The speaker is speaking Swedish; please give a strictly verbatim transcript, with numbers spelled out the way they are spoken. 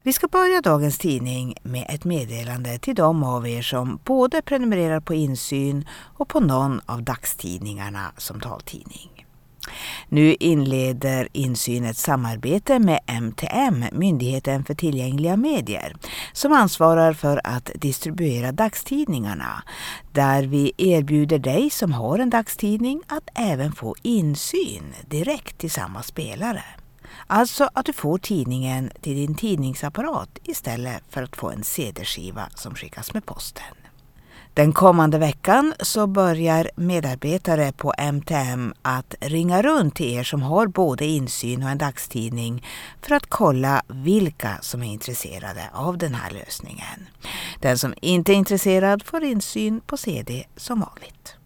Vi ska börja dagens tidning med ett meddelande till de av er som både prenumererar på Insyn och på någon av dagstidningarna som taltidning. Nu inleder Insyn ett samarbete med M T M, Myndigheten för tillgängliga medier, som ansvarar för att distribuera dagstidningarna, där vi erbjuder dig som har en dagstidning att även få insyn direkt till samma spelare. Alltså att du får tidningen till din tidningsapparat istället för att få en C D-skiva som skickas med posten. Den kommande veckan så börjar medarbetare på M T M att ringa runt till er som har både insyn och en dagstidning för att kolla vilka som är intresserade av den här lösningen. Den som inte är intresserad får insyn på C D som vanligt.